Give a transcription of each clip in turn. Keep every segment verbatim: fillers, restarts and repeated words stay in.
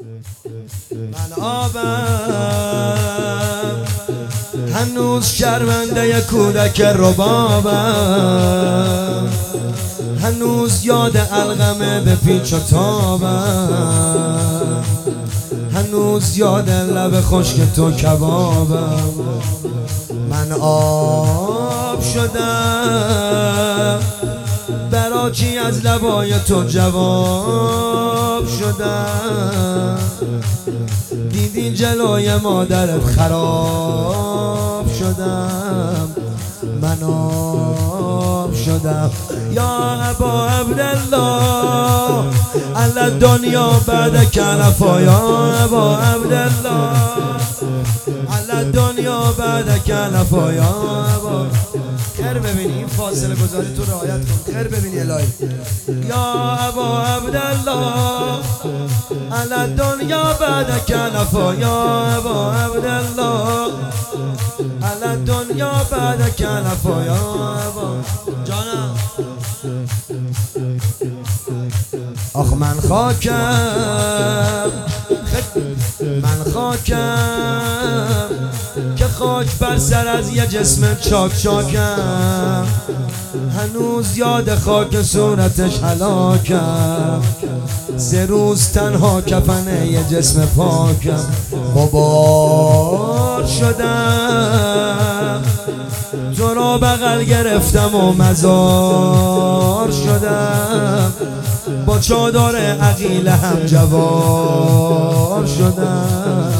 من آبم هنوز شرمنده کودک ربابم، هنوز یاد علقمه به پیچ و تابم، هنوز یاد لب خشک تو کبابم. من آب شدم براکی از لبای تو جواب شدم، دیدی جلوی مادرت خراب شدم. من آب شدم یا ابا عبدالله علی دنیا بعد کنفا، یا ابا عبدالله علی دنیا بعد کنفا، یا ابا. خیر ببینی این فاصله گذاری تو رعایت کن، خیر ببینی الهی. یا ابا عبدالله علی دنیا بعد کنفا، یا ابا عبدالله علی دنیا بعد کنفا، یا ابا. جانم آخ من خاکم، من خاکم که خاک بر سر از یه جسم چاک چاکم، هنوز یاد خاک صورتش هلاکم. سه روز تنها کفن یه جسم پاکم، غبار شدم تو را بغل گرفتم و مزار شدم، با چادر عقیله هم جوار شدم،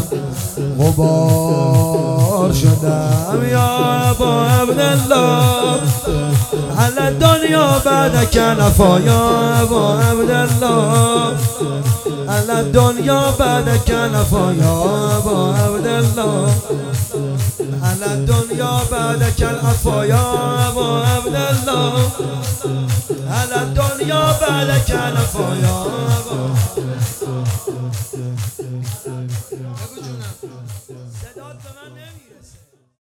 غبار شدم. یا ابا عبدالله علی دنیا بعد کنفا، یا ابا عبدالله علی دنیا بعد کنفا، یا ابا عبدالله علی دنیا بعد کنفا، یا ابا عبدالله علی دنیا بعد کنفا، یا ابا. بگو جونم صدات به من نمیرسه.